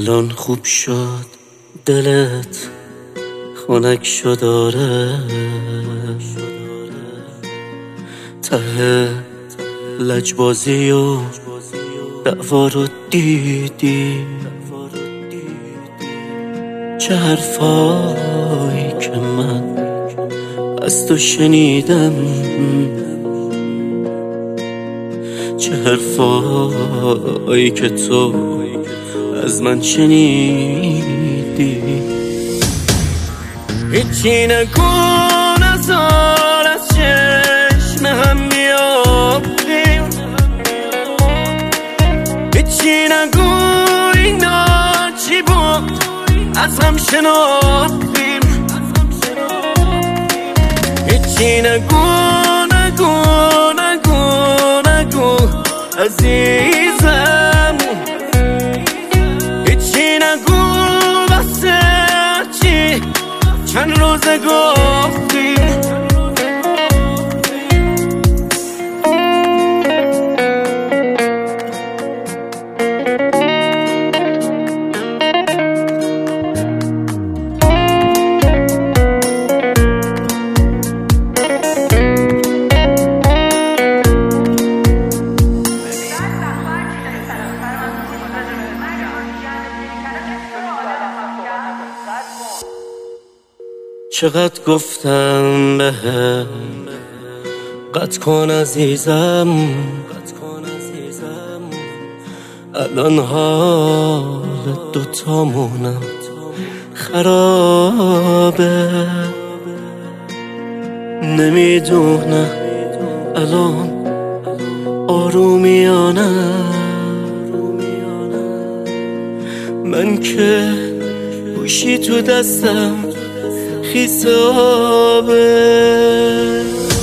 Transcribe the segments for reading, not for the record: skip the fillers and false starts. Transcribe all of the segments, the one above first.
الان خوب شد دلت خنک شد آره ته لجبازی و دعوا رو دیدی چه حرفایی که من از تو شنیدم چه حرفایی که تو از من شنیدی هیچی نگو نزار از چشم هم بیافتیم هیچی نگو اینا چی بود از هم شناختیم هیچی نگو نگو نگو نگو عزیزم هیچی نگو واسه چی چند روزه گفتیم چقدر گفتم بهم قطع کن عزیزم الان حال دوتامونم خرابه نمیدونم الان آرومیانم من که گوشی تو دستم خیسابه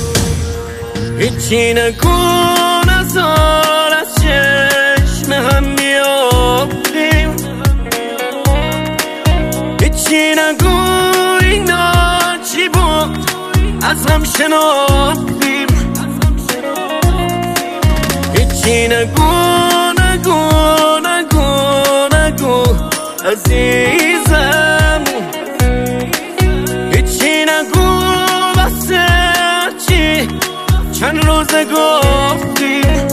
هیچی نگو نزار از چشم هم بیافتیم هیچی نگو اینا چی بود از هم شناختیم هیچی نگو نگو نگو نگو عزیزم چند روزه گفتیم